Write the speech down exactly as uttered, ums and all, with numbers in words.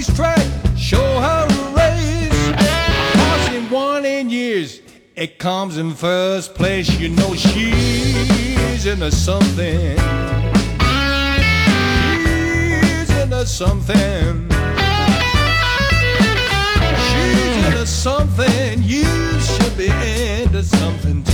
racetrack, show her a race. A horse ain't won in years, it comes in first place. You know she's into something. She's into something. She's into something. You should be into something too.